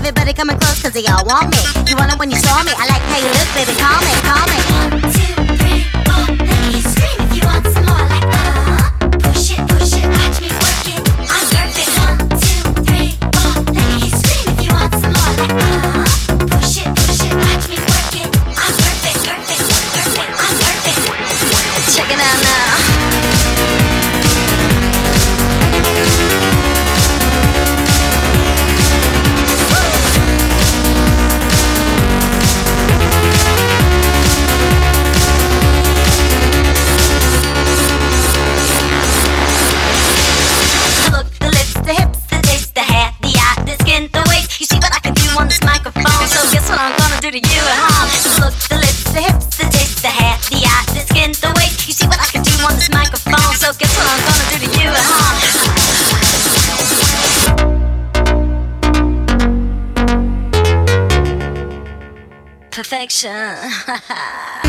Everybody coming close cause they all want me. You want it when you saw me. I like how you look, baby, call me, call me. 1, 2, 3, 4, let me hear you scream if you want some more. Like push it, watch me work it. I'm perfect. 1, 2, 3, 4, let me hear you scream if you want some more. Like push it, watch me work it. I'm perfect, I'm perfect. Check it out now. To you at home. The look, the lips, the hips, the taste, the hair, the eye, the skin, the weight. You see what I can do on this microphone. So guess what I'm gonna do to you at home. Perfection.